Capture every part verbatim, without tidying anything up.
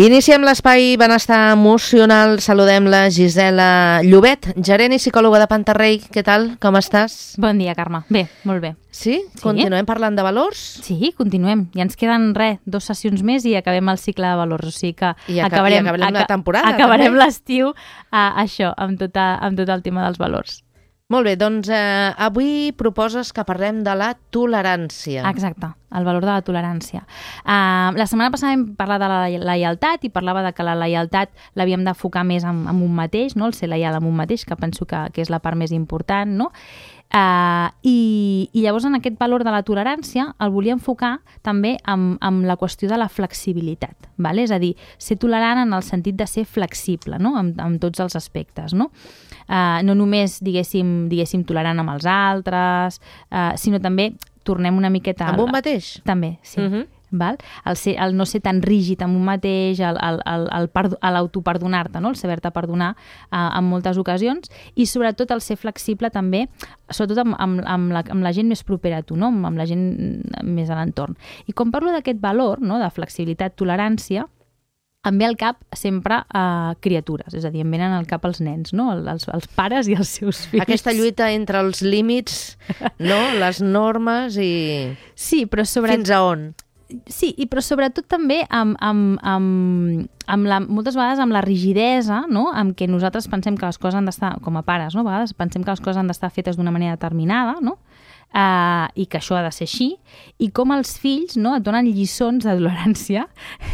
Iniciem l'espai Benestar Emocional. Saludem la Gisela Llobet, gerent i psicòloga de Pantarrey. Què tal? Com estàs? Bon dia, Carme. Bé, molt bé. Sí? sí? Continuem parlant de valors? Sí, continuem. Ja ens queden, res, dos sessions més i acabem el cicle de valors. O sigui que I aca acabarem, i acabarem la temporada. Acabarem l'estiu a això, amb tot, a, amb tot el tema dels valors. Molt bé, doncs eh, avui proposes que parlem de la tolerància. Exacte, el valor de la tolerància. Uh, la setmana passada hem parlat de la lleialtat i parlava de que la lleialtat l'havíem d'enfocar més en, en un mateix, no? El ser lleial amb un mateix, que penso que, que és la part més important, no? Uh, i, i llavors en aquest valor de la tolerància el volia enfocar també amb, amb la qüestió de la flexibilitat, vale? És a dir, ser tolerant en el sentit de ser flexible, no? amb, amb tots els aspectes, no? Uh, no només diguéssim, diguéssim tolerant amb els altres, uh, sinó també tornem una miqueta... Amb un mateix? També, sí. Uh-huh. Val? El, ser, el no ser tan rígid amb un mateix, el, el, el, el, el l'autoperdonar-te, no? El saber-te perdonar uh, en moltes ocasions i sobretot el ser flexible també, sobretot amb, amb, amb, la, amb la gent més propera a tu, no? amb, amb la gent més a l'entorn. I quan parlo d'aquest valor, no? De flexibilitat, tolerància, em ve al cap sempre uh, criatures, és a dir, em venen al cap els nens, no? els, els pares i els seus fills. Aquesta lluita entre els límits, no? Les normes i... Sí, però sobre... Fins a on? Sí, i però sobretot també amb, amb, amb, amb la, moltes vegades amb la rigidesa, no? Amb què nosaltres pensem que les coses han d'estar, com a pares, no? A vegades pensem que les coses han d'estar fetes d'una manera determinada, no? Uh, i que això ha de ser així, i com els fills, no? Et donen lliçons de tolerància.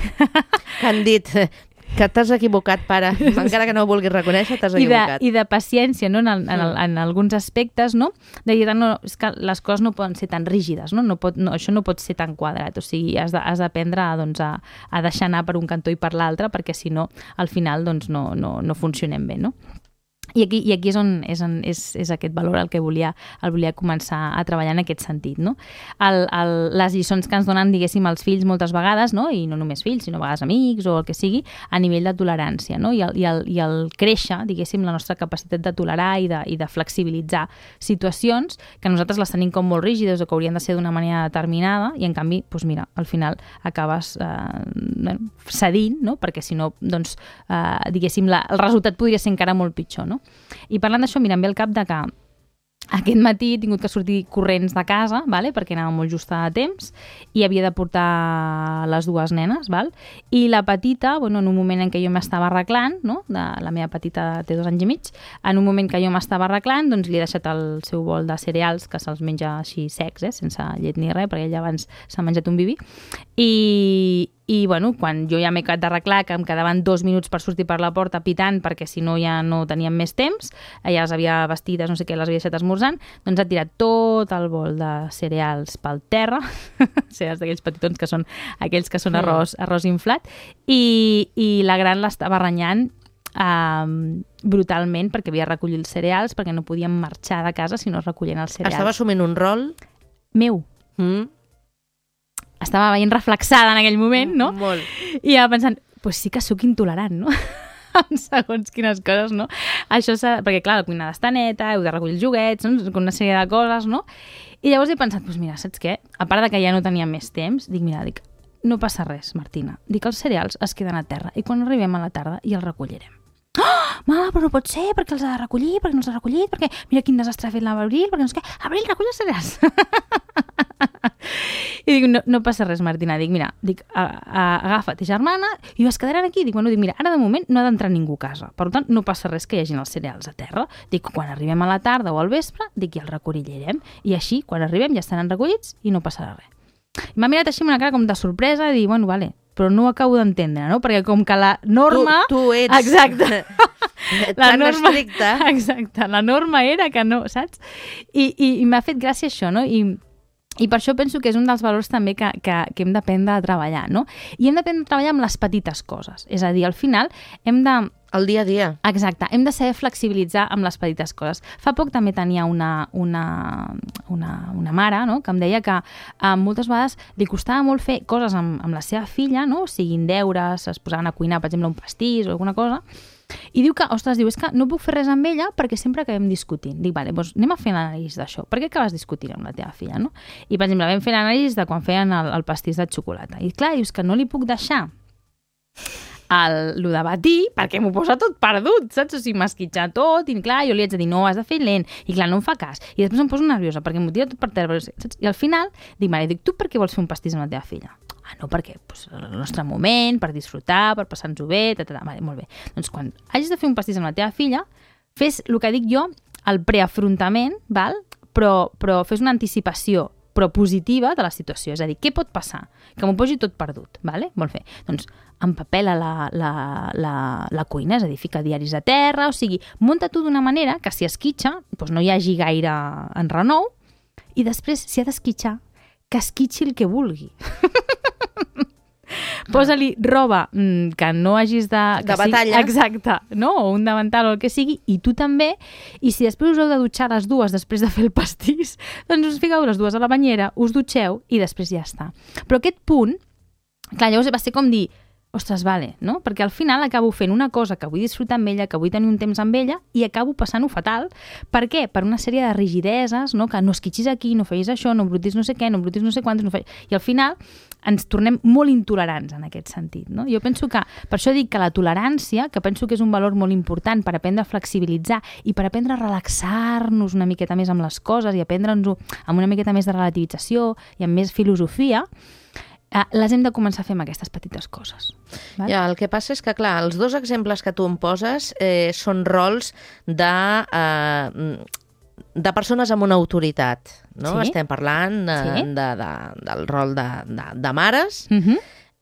Que han dit... Que t'has equivocat, pare. Encara que no ho vulguis reconèixer, t'has equivocat. I de, i de paciència, no? En, el, en, el, en alguns aspectes, no? De dir, no, és que les coses no poden ser tan rígides, no? No pot, no, això no pot ser tan quadrat. O sigui, has d'aprendre doncs, a, a deixar anar per un cantó i per l'altre, perquè si no, al final doncs, no, no, no funcionem bé, no? I aquí, i aquí és on és, on és, és aquest valor el que volia, el volia començar a treballar en aquest sentit, no? El, el, les lliçons que ens donen, diguéssim, els fills moltes vegades, no? I no només fills, sinó a vegades amics o el que sigui, a nivell de tolerància, no? I el, i el, i el créixer, diguéssim, la nostra capacitat de tolerar i de, i de flexibilitzar situacions que nosaltres les tenim com molt rígides o que haurien de ser d'una manera determinada i, en canvi, doncs mira, al final acabes eh, cedint, no? Perquè si no, doncs, eh, diguéssim, la, el resultat podria ser encara molt pitjor, no? I parlant d'això, mira, em ve al cap de que aquest matí he tingut que sortir corrents de casa, vale? Perquè anava molt just a temps i havia de portar les dues nenes, val? I la petita, bueno, en un moment en què jo m'estava arreglant, no? De, la meva petita té dos anys i mig, en un moment que jo m'estava arreglant, doncs li he deixat el seu bol de cereals, que se'ls menja així secs, eh? Sense llet ni res, perquè ell abans s'ha menjat un bibi, i, i bueno, quan jo ja m'he acabat d'arreglar, que em quedaven dos minuts per sortir per la porta pitant, perquè si no ja no teníem més temps, ja les havia vestides, no sé què, les havia deixat esmorzant, doncs ha tirat tot el bol de cereals pel terra, cereals d'aquells petitons que són aquells que són arròs, arròs inflat, i, i la gran l'estava renyant Um, brutalment perquè havia recollit els cereals, perquè no podíem marxar de casa si no es recollien els cereals. Estava assumint un rol? Meu. Mm. Estava veient reflexada en aquell moment, no? Mm, molt. I ja pensant, pues sí que sóc intolerant, no? En segons quines coses, no? Això perquè, clar, la cuina està neta, heu de recollir els joguets, no? Una sèrie de coses, no? I llavors he pensat, pues mira, saps què? A part de que ja no tenia més temps, dic, mira, dic, no passa res, Martina. Dic, els cereals es queden a terra i quan arribem a la tarda ja els recollirem. Oh, mama, però no pot ser, perquè els ha de recollir, perquè no els ha recollit, perquè mira quin desastre ha fet l'Abril, perquè no sé què. Abril, recull els cereals. I dic, no, no passa res, Martina. Dic, mira, dic, a, a, agafa't, germana, i es quedaran aquí. Dic, bueno, dic, mira, ara de moment no ha d'entrar ningú a casa. Per tant, no passa res que hi hagin els cereals a terra. Dic, quan arribem a la tarda o al vespre, dic, ja els recollirem. I així, quan arribem, ja estaran recollits i no passarà res. I m'ha mirat així amb una cara com de sorpresa i dir, bueno, vale, però no ho acabo d'entendre, no? Perquè com que la norma... Tu, tu ets... Exacte. La tan norma... estricta. Exacte, la norma era que no, saps? I, i, i m'ha fet gràcia això, no? I, I per això penso que és un dels valors també que, que, que hem d'aprendre a treballar, no? I hem d'aprendre a treballar amb les petites coses. És a dir, al final hem de... El dia a dia. Exacte, hem de saber flexibilitzar amb les petites coses. Fa poc també tenia una, una, una, una mare, no?, que em deia que eh, moltes vegades li costava molt fer coses amb, amb la seva filla, no?, siguin deures, es posaven a cuinar, per exemple, un pastís o alguna cosa, i diu que, ostres, diu, és que no puc fer res amb ella perquè sempre acabem discutint. Dic, vale, doncs anem a fer l'anàlisi d'això. Per què acabes discutint amb la teva filla, no? I, per exemple, vam fer l'anàlisi de quan feien el, el pastís de xocolata. I, clar, dius que no li puc deixar el, lo de batir, perquè m'ho posa tot perdut, saps? O sigui, m'esquitxa tot, i clar, jo li haig de dir, no, has de fer lent, i clar, no em fa cas. I després em poso nerviosa, perquè m'ho tira tot per terra, saps? I al final, dic, mare, dic, tu per què vols fer un pastís amb la teva filla? Ah, no, perquè pues, el nostre moment, per disfrutar, per passar-nos-ho bé, ta, ta, ta. Vale, molt bé. Doncs quan hagis de fer un pastís amb la teva filla, fes el que dic jo, el preafrontament, val? Però, però fes una anticipació però positiva de la situació. És a dir, què pot passar? Que m'ho posi tot perdut, vale? Molt bé. Doncs empapela la, la, la, la cuina, és a dir, fica diaris a terra, o sigui, munta tu d'una manera que si esquitxa, doncs no hi hagi gaire enrenou, i després, si ha d'esquitxar, que esquitxi el que vulgui. Posa-li roba mm, que no hagis de... De batalla. Sigui, exacte, no? O un davantal o el que sigui, i tu també, i si després us heu de dutxar les dues després de fer el pastís, doncs us fiqueu les dues a la banyera, us dutxeu i després ja està. Però aquest punt, clar, llavors va ser com dir, ostres, vale, no? Perquè al final acabo fent una cosa que vull disfrutar amb ella, que vull tenir un temps amb ella, i acabo passant-ho fatal. Per què? Per una sèrie de rigideses, no? Que no esquitxis aquí, no feis això, no embrutis no sé què, no embrutis no sé quantos, no feis... I al final ens tornem molt intolerants en aquest sentit, no? Jo penso que, per això dic que la tolerància, que penso que és un valor molt important per aprendre a flexibilitzar i per aprendre a relaxar-nos una miqueta més amb les coses i aprendre'ns-ho amb una miqueta més de relativització i amb més filosofia, Uh, les hem de començar a fer amb aquestes petites coses. Val? Ja, el que passa és que, clar, els dos exemples que tu em poses eh, són rols de, eh, de persones amb una autoritat, no? Sí. Estem parlant de, Sí. de, de, del rol de, de, de mares, Uh-huh.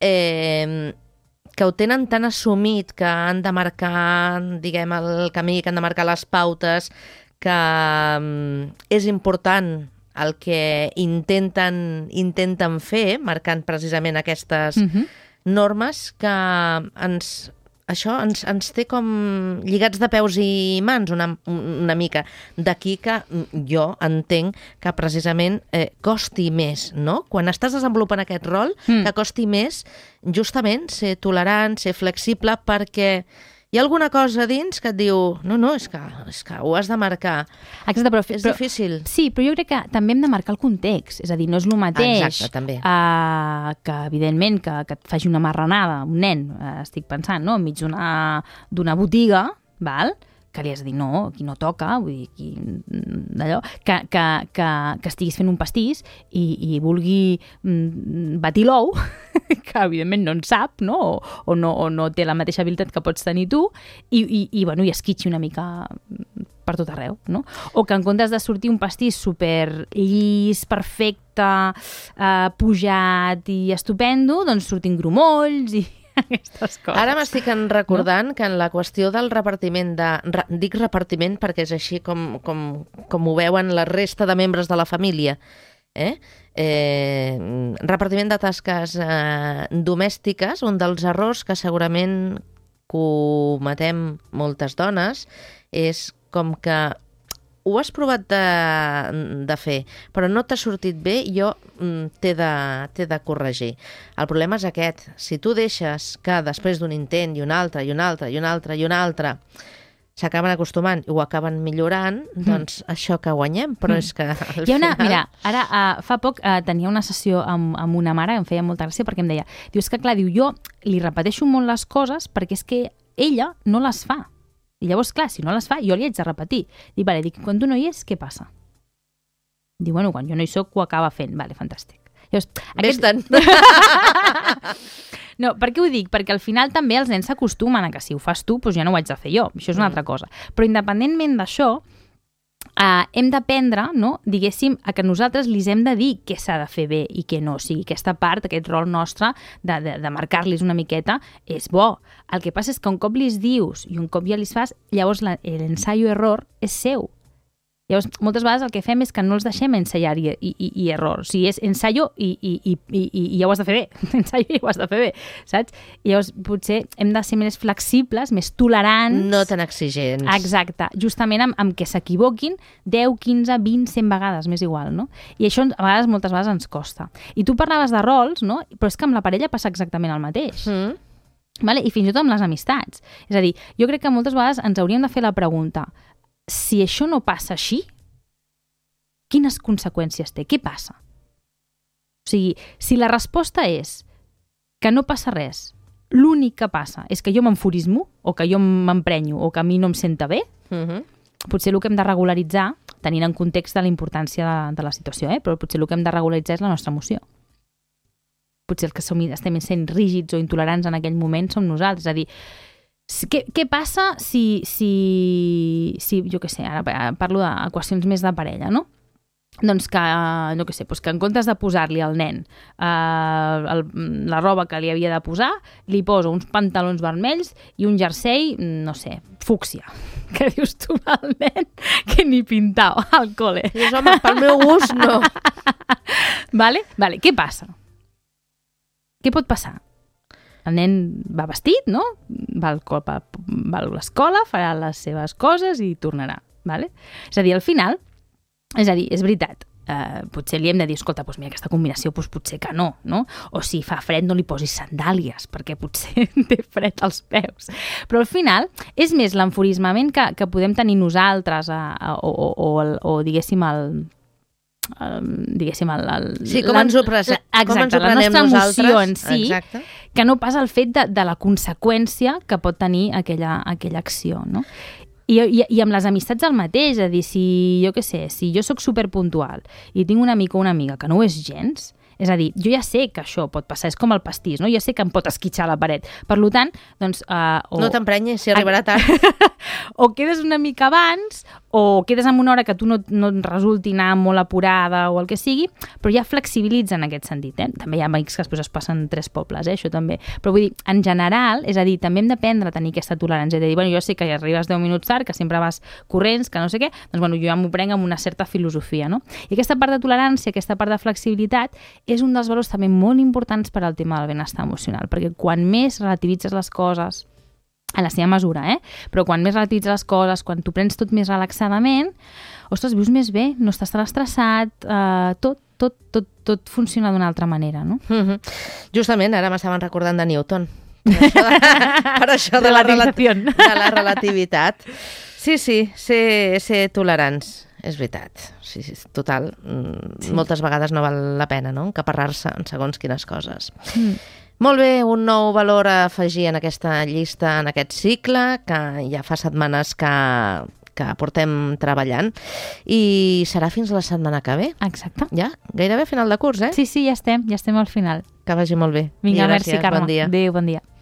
eh, que ho tenen tan assumit que han de marcar, diguem, el camí, que han de marcar les pautes, que um, és important el que intenten, intenten fer, marcant precisament aquestes Uh-huh. normes, que ens, això ens, ens té com lligats de peus i mans una, una mica. D'aquí que jo entenc que precisament eh, costi més, no? Quan estàs desenvolupant aquest rol, Mm. que costi més justament ser tolerant, ser flexible, perquè hi ha alguna cosa dins que et diu no, no, és que, és que ho has de marcar. Exacte, però, És però, difícil. Sí, però jo crec que també hem de marcar el context. És a dir, no és el mateix Exacte, també. uh, que, evidentment, que, que et faci una marranada, un nen, uh, estic pensant, no? Enmig d'una d'una botiga, val? Que li has de dir, no, aquí no toca, vull dir, aquí, d'allò, que, que, que, que estiguis fent un pastís i, i vulgui mm, batir l'ou, que evidentment no en sap, no? O, o no? o no té la mateixa habilitat que pots tenir tu, i, i, i, bueno, i esquitxi una mica per tot arreu, no? O que en comptes de sortir un pastís super llis, perfecte, eh, pujat i estupendo, doncs surtin grumolls i aquestes coses. Ara m'estic recordant no? que en la qüestió del repartiment de... Re, dic repartiment perquè és així com, com, com ho veuen la resta de membres de la família. Eh? Eh, repartiment de tasques eh, domèstiques, un dels errors que segurament cometem moltes dones és com que ho has provat de, de fer, però no t'ha sortit bé, jo t'he de, t'he de corregir. El problema és aquest. Si tu deixes que després d'un intent i un altre, i un altre, i un altre, i un altre, s'acaben acostumant i ho acaben millorant, mm. doncs això que guanyem, però mm. és que al Hi ha una, final... Mira, ara uh, fa poc uh, tenia una sessió amb, amb una mare que em feia molta gràcia perquè em deia, diu, és que clar, diu, jo li repeteixo molt les coses perquè és que ella no les fa. I llavors, clar, si no les fa, jo li haig de repetir. Dic, vale, dic, quan tu no hi és, què passa? Diu, bueno, quan jo no hi soc, ho acaba fent. Vale, fantàstic. Llavors, Ves-te'n. No, per què ho dic? Perquè al final també els nens s'acostumen a que si ho fas tu, doncs ja no ho haig de fer jo. Això és una altra cosa. Però independentment d'això, Uh, hem d'aprendre, no, diguéssim, a que nosaltres li hem de dir què s'ha de fer bé i què no. O sigui, aquesta part, aquest rol nostre de, de, de marcar-los una miqueta és bo. El que passa és que un cop li dius i un cop ja li fas, llavors l'ensaio-error és seu. Llavors, moltes vegades el que fem és que no els deixem ensaiar i, i, i error. O sigui, és ensaio i, i, i, i, i ja ho has de fer bé. Ensaio i ho has de fer bé, saps? I llavors, potser hem de ser més flexibles, més tolerants. No tan exigents. Exacte. Justament amb, amb que s'equivoquin deu, quinze, vint, cent vegades, m'és igual, no? I això a vegades, moltes vegades ens costa. I tu parlaves de rols, no? Però és que amb la parella passa exactament el mateix. Mm. Vale? I fins i tot amb les amistats. És a dir, jo crec que moltes vegades ens hauríem de fer la pregunta: si això no passa així, quines conseqüències té? Què passa? O sigui, si la resposta és que no passa res, l'únic que passa és que jo m'enfurismo, o que jo m'emprenyo, o que a mi no em senta bé, Uh-huh. potser el que hem de regularitzar, tenint en context de la importància de, de la situació, eh? Però potser el que hem de regularitzar és la nostra emoció. Potser els que som, estem sent rígids o intolerants en aquell moment som nosaltres. És a dir, què, què passa si, si, si, jo què sé, ara parlo de qüestions més de parella, no? Doncs que, no què sé, doncs que en comptes de posar-li al nen eh, el, la roba que li havia de posar, li poso uns pantalons vermells i un jersei, no sé, fúcsia. Què dius tu al nen? Que ni pintau al col·le. I és, home, pel meu gust, no. Vale? Vale, què passa? Què pot passar? El nen va vestit, no? Va, al, va, va a l'escola, farà les seves coses i tornarà. Vale? És a dir, al final, és a dir, és veritat, eh, potser li hem de dir, escolta, doncs mira, aquesta combinació doncs potser que no, no? O si fa fred no li posis sandàlies, perquè potser té fred als peus. Però al final és més l'enfurismament que, que podem tenir nosaltres a, a, o, o, o, el, o diguéssim el... Um, diguéssim el, el, sí, com ens ho, pres... la, exacte, com ens ho la prenem nostra nosaltres emoció en si, exacte. Que no pas el fet de, de la conseqüència que pot tenir aquella, aquella acció, no? I, i, i amb les amistats el mateix, és a dir, si jo què sé, si jo sóc superpuntual i tinc un amic o una amiga que no ho és gens, és a dir, jo ja sé que això pot passar, és com el pastís, no? Jo sé que em pot esquitxar la paret. Per tant, doncs... Uh, o... No t'emprenyis, si arribarà tard. O quedes una mica abans, o quedes en una hora que tu no, no et resulti anar molt apurada o el que sigui, però ja flexibilitza en aquest sentit, eh? També hi ha amics que després es passen tres pobles, eh? Això també. Però vull dir, en general, és a dir, també hem d'aprendre a tenir aquesta tolerància, de dir, bueno, jo sé que ja arribes deu minuts tard, que sempre vas corrents, que no sé què, doncs bueno, jo ja m'ho prenc amb una certa filosofia, no? I aquesta part de tolerància, aquesta part de flexibilitat, és un dels valors també molt importants per al tema del benestar emocional, perquè quan més relativitzes les coses, a la seva mesura, eh? Però quan més relativitzes les coses, quan t'ho prens tot més relaxadament, ostres, vius més bé, no estàs tan estressat, eh, tot, tot, tot, tot funciona d'una altra manera, no? Mm-hmm. Justament, ara m'estaven recordant de Newton, per això de, per això de, la, relati de la relativitat. Sí, sí, ser, ser tolerants. És veritat, sí, sí, total. Sí. Moltes vegades no val la pena, no?, encaparrar-se en segons quines coses. Mm. Molt bé, un nou valor a afegir en aquesta llista, en aquest cicle, que ja fa setmanes que, que portem treballant, i serà fins la setmana que ve. Exacte. Ja, gairebé final de curs, eh? Sí, sí, ja estem, ja estem al final. Que vagi molt bé. Vinga, merci, Carme. Bon dia. Adéu, bon dia.